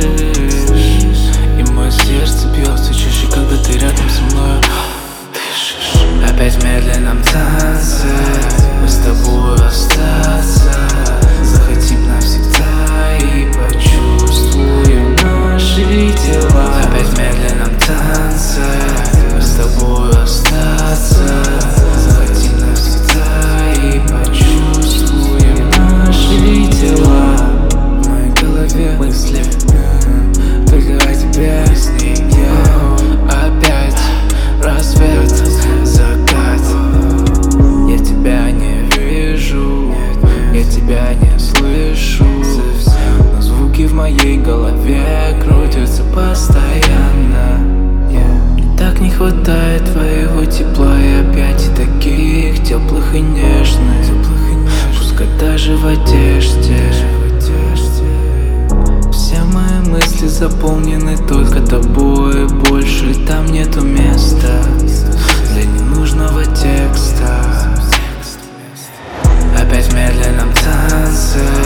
дышишь, и мое сердце бьется чаще, когда ты рядом со мной дышишь. Опять в медленном танце мы с тобой остаться захотим навсегда и почувствуем наши тела. Опять в медленном танце мы с тобой остаться захотим навсегда и почувствуем наши тела. В моей голове мысли только о тебе, с ней я опять рассвет, закат. Я тебя не вижу, я тебя не слышу, но звуки в моей голове крутятся постоянно. Мне так не хватает твоего тепла и опять и таких теплых и нежных, пускай даже в одежде. Все мои мысли заполнены только тобой, больше там нету места для ненужного текста. Опять в медленном танце